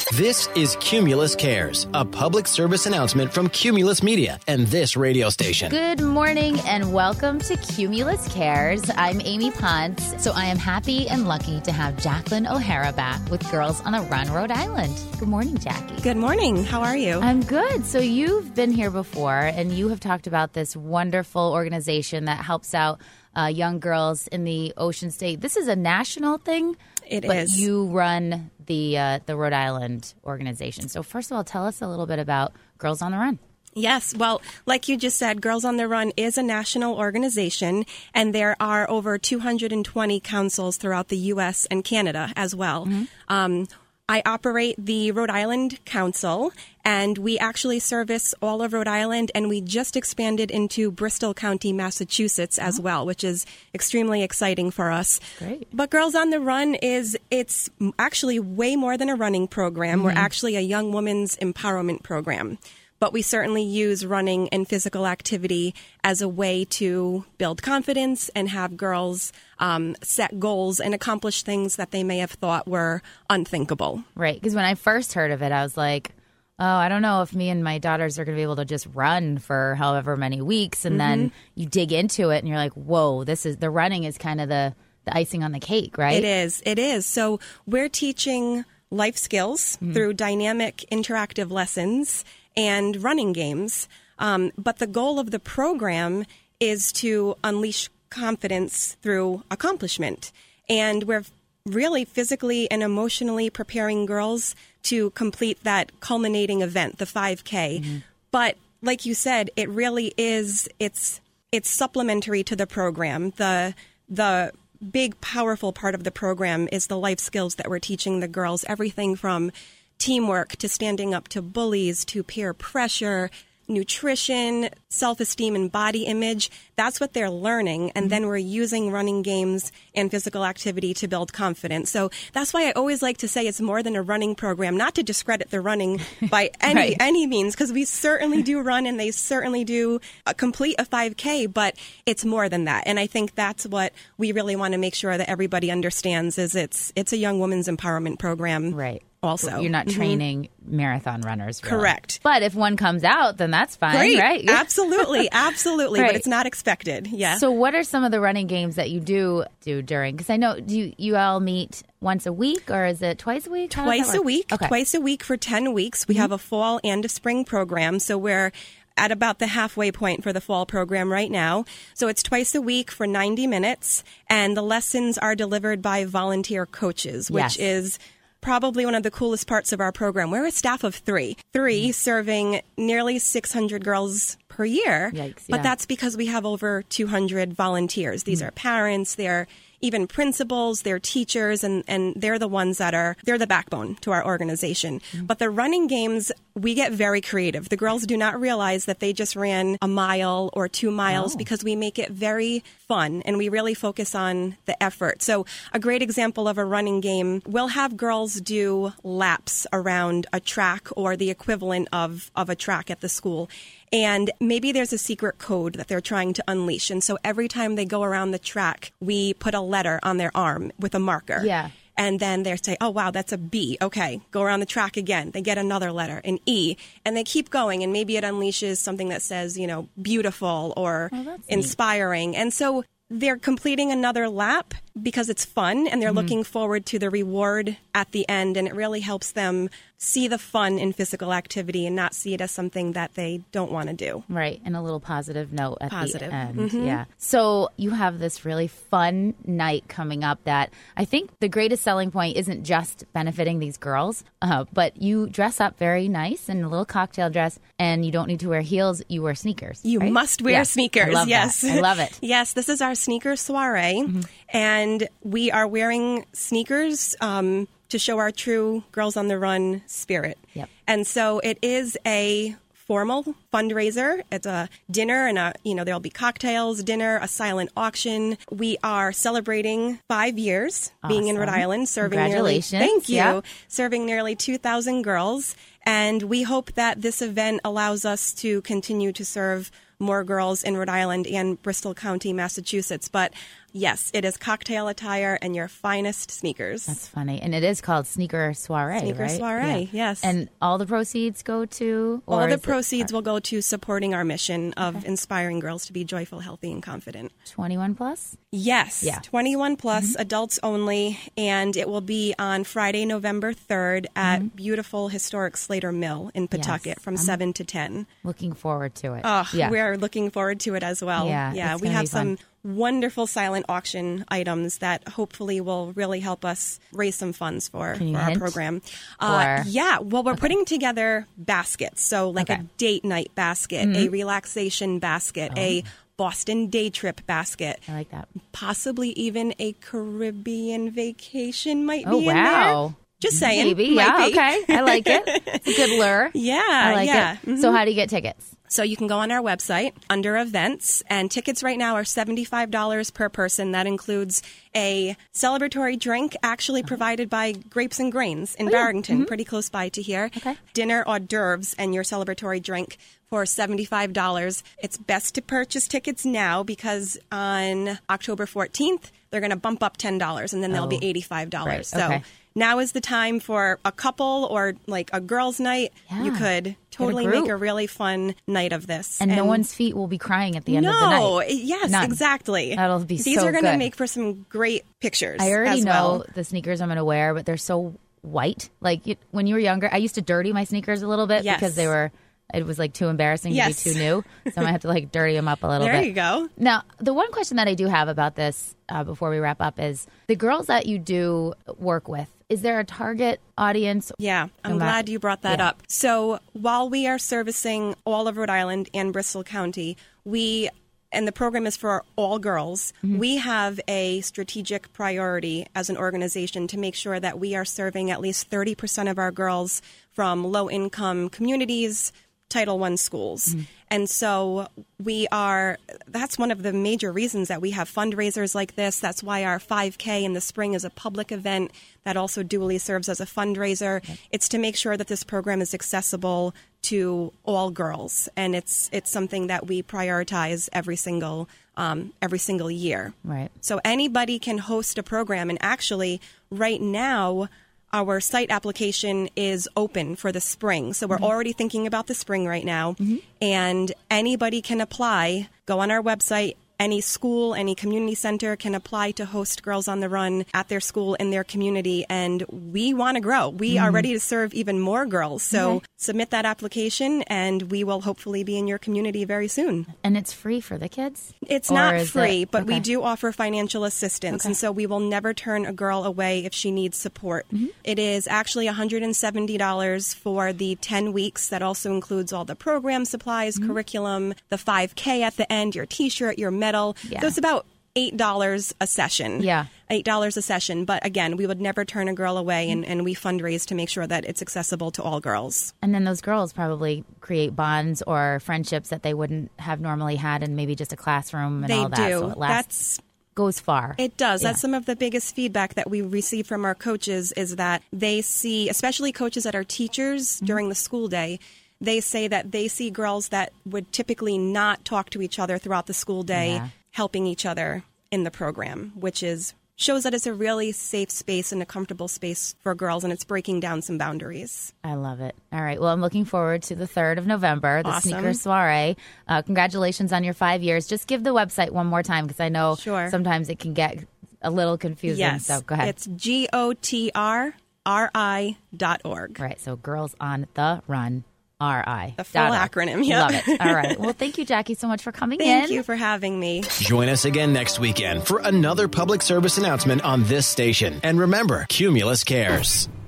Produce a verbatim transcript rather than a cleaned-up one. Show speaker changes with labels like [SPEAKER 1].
[SPEAKER 1] This is Cumulus Cares, a public service announcement from Cumulus Media and this radio station.
[SPEAKER 2] Good morning and welcome to Cumulus Cares. I'm Amy Ponce. So I am happy and lucky to have Jacqueline O'Hara back with Girls on the Run, Rhode Island. Good morning, Jackie.
[SPEAKER 3] Good morning. How are you?
[SPEAKER 2] I'm good. So you've been here before and you have talked about this wonderful organization that helps out uh, young girls in the Ocean State. This is a national thing.
[SPEAKER 3] It
[SPEAKER 2] but
[SPEAKER 3] is.
[SPEAKER 2] You run the uh, the Rhode Island organization. So first of all, tell us a little bit about Girls on the Run.
[SPEAKER 3] Yes. Well, like you just said, Girls on the Run is a national organization, and there are over two hundred twenty councils throughout the U S and Canada as well. Mm-hmm. Um, I operate the Rhode Island Council, and we actually service all of Rhode Island, and we just expanded into Bristol County, Massachusetts as oh. well, which is extremely exciting for us.
[SPEAKER 2] Great.
[SPEAKER 3] But Girls on the Run is, it's actually way more than a running program. Mm-hmm. We're actually a young women's empowerment program. But we certainly use running and physical activity as a way to build confidence and have girls um, set goals and accomplish things that they may have thought were unthinkable.
[SPEAKER 2] Right. Because when I first heard of it, I was like, oh, I don't know if me and my daughters are going to be able to just run for however many weeks. And mm-hmm. then you dig into it and you're like, whoa, this is the running is kind of the, the icing on the cake, right?
[SPEAKER 3] It is. It is. So we're teaching life skills mm-hmm. through dynamic interactive lessons and running games. Um, but the goal of the program is to unleash confidence through accomplishment. And we're really physically and emotionally preparing girls to complete that culminating event, the five K. Mm-hmm. But like you said, it really is, it's it's supplementary to the program. The the big, powerful part of the program is the life skills that we're teaching the girls, everything from teamwork to standing up to bullies to peer pressure, nutrition, self-esteem, and body image. That's what they're learning. And mm-hmm. then we're using running games and physical activity to build confidence. So that's why I always like to say it's more than a running program, not to discredit the running by any
[SPEAKER 2] right.
[SPEAKER 3] any means, because we certainly do run and they certainly do uh, complete a five K, but it's more than that. And I think that's what we really want to make sure that everybody understands is it's it's a young women's empowerment program.
[SPEAKER 2] Right.
[SPEAKER 3] Also,
[SPEAKER 2] you're not training mm-hmm. marathon runners. Really.
[SPEAKER 3] Correct.
[SPEAKER 2] But if one comes out, then that's fine,
[SPEAKER 3] Great.
[SPEAKER 2] right?
[SPEAKER 3] Absolutely. Absolutely.
[SPEAKER 2] Right.
[SPEAKER 3] But it's not expected. Yeah.
[SPEAKER 2] So what are some of the running games that you do do during? Because I know, do you, you all meet once a week or is it twice a week? How
[SPEAKER 3] twice a week.
[SPEAKER 2] Okay.
[SPEAKER 3] Twice a week for ten weeks. We mm-hmm. have a fall and a spring program. So we're at about the halfway point for the fall program right now. So it's twice a week for ninety minutes. And the lessons are delivered by volunteer coaches, which
[SPEAKER 2] yes.
[SPEAKER 3] is probably one of the coolest parts of our program. We're a staff of three, three mm-hmm. serving nearly six hundred girls per year.
[SPEAKER 2] Yikes,
[SPEAKER 3] but
[SPEAKER 2] yeah.
[SPEAKER 3] that's because we have over two hundred volunteers. These mm-hmm. are parents, they're even principals, they're teachers, and, and they're the ones that are, they're the backbone to our organization. Mm-hmm. But the running games, we get very creative. The girls do not realize that they just ran a mile or two miles oh. because we make it very fun and we really focus on the effort. So a great example of a running game, we'll have girls do laps around a track or the equivalent of, of a track at the school. And maybe there's a secret code that they're trying to unleash. And so every time they go around the track, we put a letter on their arm with a marker.
[SPEAKER 2] Yeah.
[SPEAKER 3] And then they say, oh, wow, that's a B. Okay, go around the track again. They get another letter, an E. And they keep going. And maybe it unleashes something that says, you know, beautiful or
[SPEAKER 2] oh,
[SPEAKER 3] inspiring.
[SPEAKER 2] Neat.
[SPEAKER 3] And so they're completing another lap because it's fun and they're mm-hmm. looking forward to the reward at the end. And it really helps them see the fun in physical activity and not see it as something that they don't want to do.
[SPEAKER 2] Right. And a little positive note at
[SPEAKER 3] positive.
[SPEAKER 2] the end.
[SPEAKER 3] Mm-hmm.
[SPEAKER 2] Yeah. So you have this really fun night coming up that I think the greatest selling point isn't just benefiting these girls, uh, but you dress up very nice in a little cocktail dress and you don't need to wear heels. You wear sneakers.
[SPEAKER 3] You
[SPEAKER 2] right?
[SPEAKER 3] must wear
[SPEAKER 2] yeah.
[SPEAKER 3] sneakers.
[SPEAKER 2] I love
[SPEAKER 3] yes.
[SPEAKER 2] That. I love it.
[SPEAKER 3] Yes. This is our sneaker soiree. Mm-hmm. And we are wearing sneakers um, to show our true Girls on the Run spirit.
[SPEAKER 2] Yep.
[SPEAKER 3] And so it is a formal fundraiser. It's a dinner and a, you know, there'll be cocktails, dinner, a silent auction. We are celebrating five years
[SPEAKER 2] awesome.
[SPEAKER 3] being in Rhode Island, serving
[SPEAKER 2] Congratulations.
[SPEAKER 3] nearly, thank you,
[SPEAKER 2] yeah.
[SPEAKER 3] serving nearly two thousand girls. And we hope that this event allows us to continue to serve more girls in Rhode Island and Bristol County, Massachusetts. But Yes, it is cocktail attire and your finest sneakers.
[SPEAKER 2] That's funny. And it is called Sneaker Soiree,
[SPEAKER 3] Sneaker
[SPEAKER 2] right?
[SPEAKER 3] Soiree, yeah. yes.
[SPEAKER 2] And all the proceeds go to?
[SPEAKER 3] All the proceeds it, will go to supporting our mission of okay. inspiring girls to be joyful, healthy, and confident.
[SPEAKER 2] twenty-one plus?
[SPEAKER 3] Yes. Yeah. twenty-one plus, mm-hmm. adults only. And it will be on Friday, November third at mm-hmm. beautiful historic Slater Mill in Pawtucket yes. from I'm seven to ten.
[SPEAKER 2] Looking forward to it.
[SPEAKER 3] Oh,
[SPEAKER 2] yeah.
[SPEAKER 3] we're looking forward to it as well.
[SPEAKER 2] Yeah,
[SPEAKER 3] yeah we have some wonderful silent auction items that hopefully will really help us raise some funds for, for our program. Uh, yeah, well, we're okay. putting together baskets. So like okay. a date night basket, mm-hmm. a relaxation basket, oh. a Boston day trip basket.
[SPEAKER 2] I like that.
[SPEAKER 3] Possibly even a Caribbean vacation might
[SPEAKER 2] oh,
[SPEAKER 3] be
[SPEAKER 2] wow.
[SPEAKER 3] in there. Just saying.
[SPEAKER 2] Maybe, yeah,
[SPEAKER 3] be.
[SPEAKER 2] okay. I like it. It's a good lure.
[SPEAKER 3] Yeah,
[SPEAKER 2] I like
[SPEAKER 3] yeah.
[SPEAKER 2] it. Mm-hmm. So how do you get tickets?
[SPEAKER 3] So you can go on our website under events, and tickets right now are seventy-five dollars per person. That includes a celebratory drink actually provided by Grapes and Grains in oh, Barrington, yeah. mm-hmm. pretty close by to here.
[SPEAKER 2] Okay.
[SPEAKER 3] Dinner hors d'oeuvres and your celebratory drink for seventy-five dollars. It's best to purchase tickets now because on October fourteenth, they're going to bump up ten dollars, and then they'll
[SPEAKER 2] oh.
[SPEAKER 3] be eighty-five dollars.
[SPEAKER 2] Right. Okay.
[SPEAKER 3] So now is the time for a couple or like a girls' night.
[SPEAKER 2] Yeah.
[SPEAKER 3] You could totally
[SPEAKER 2] a
[SPEAKER 3] make a really fun night of this.
[SPEAKER 2] And, and no one's feet will be crying at the end
[SPEAKER 3] no,
[SPEAKER 2] of the night.
[SPEAKER 3] No, yes,
[SPEAKER 2] None.
[SPEAKER 3] exactly.
[SPEAKER 2] That'll be
[SPEAKER 3] These
[SPEAKER 2] so
[SPEAKER 3] are going to
[SPEAKER 2] good.
[SPEAKER 3] make for some great pictures.
[SPEAKER 2] I already
[SPEAKER 3] as
[SPEAKER 2] know
[SPEAKER 3] well.
[SPEAKER 2] the sneakers I'm going to wear, but they're so white. Like you, when you were younger, I used to dirty my sneakers a little bit
[SPEAKER 3] yes.
[SPEAKER 2] because they were... It was like too embarrassing
[SPEAKER 3] yes.
[SPEAKER 2] to be too new. So I might have to like dirty them up a little
[SPEAKER 3] there
[SPEAKER 2] bit.
[SPEAKER 3] There you go.
[SPEAKER 2] Now, the one question that I do have about this uh, before we wrap up is the girls that you do work with, is there a target audience?
[SPEAKER 3] Yeah, I'm no glad you brought that
[SPEAKER 2] yeah.
[SPEAKER 3] up. So while we are servicing all of Rhode Island and Bristol County, we, and the program is for all girls, mm-hmm. we have a strategic priority as an organization to make sure that we are serving at least thirty percent of our girls from low-income communities, Title I schools. Mm-hmm. And so we are, that's one of the major reasons that we have fundraisers like this. That's why our five K in the spring is a public event that also dually serves as a fundraiser. Okay. It's to make sure that this program is accessible to all girls. And it's it's something that we prioritize every single um, every single year.
[SPEAKER 2] Right.
[SPEAKER 3] So anybody can host a program. And actually, right now, our site application is open for the spring. So we're mm-hmm. already thinking about the spring right now. Mm-hmm. And anybody can apply. Go on our website. Any school, any community center can apply to host Girls on the Run at their school, in their community. And we want to grow. We mm-hmm. are ready to serve even more girls. So okay. submit that application, and we will hopefully be in your community very soon.
[SPEAKER 2] And it's free for the kids?
[SPEAKER 3] It's
[SPEAKER 2] or
[SPEAKER 3] not free,
[SPEAKER 2] it?
[SPEAKER 3] but
[SPEAKER 2] okay.
[SPEAKER 3] we do offer financial assistance. Okay. And so we will never turn a girl away if she needs support. Mm-hmm. It is actually one hundred seventy dollars for the ten weeks. That also includes all the program supplies, mm-hmm. curriculum, the five K at the end, your T-shirt, your medal. Yeah. So it's about eight dollars a session.
[SPEAKER 2] Yeah.
[SPEAKER 3] eight dollars a session. But again, we would never turn a girl away, and, and we fundraise to make sure that it's accessible to all girls.
[SPEAKER 2] And then those girls probably create bonds or friendships that they wouldn't have normally had in maybe just a classroom and
[SPEAKER 3] they
[SPEAKER 2] all that.
[SPEAKER 3] do.
[SPEAKER 2] So it lasts, That's goes far.
[SPEAKER 3] It does.
[SPEAKER 2] Yeah.
[SPEAKER 3] That's some of the biggest feedback that we receive from our coaches is that they see, especially coaches that are teachers mm-hmm. during the school day, they say that they see girls that would typically not talk to each other throughout the school day yeah. helping each other in the program, which is shows that it's a really safe space and a comfortable space for girls, and it's breaking down some boundaries.
[SPEAKER 2] I love it. All right. Well, I'm looking forward to the third of November, the
[SPEAKER 3] awesome.
[SPEAKER 2] Sneaker Soiree. Uh, congratulations on your five years. Just give the website one more time because I know
[SPEAKER 3] sure.
[SPEAKER 2] sometimes it can get a little confusing.
[SPEAKER 3] Yes.
[SPEAKER 2] So go ahead.
[SPEAKER 3] It's G O T R R I dot org.
[SPEAKER 2] Right. So Girls on the Run. R I.
[SPEAKER 3] The full acronym, yeah.
[SPEAKER 2] Love it. All right. Well, thank you, Jackie, so much for coming
[SPEAKER 3] thank
[SPEAKER 2] in.
[SPEAKER 3] Thank you for having me.
[SPEAKER 1] Join us again next weekend for another public service announcement on this station. And remember, Cumulus cares.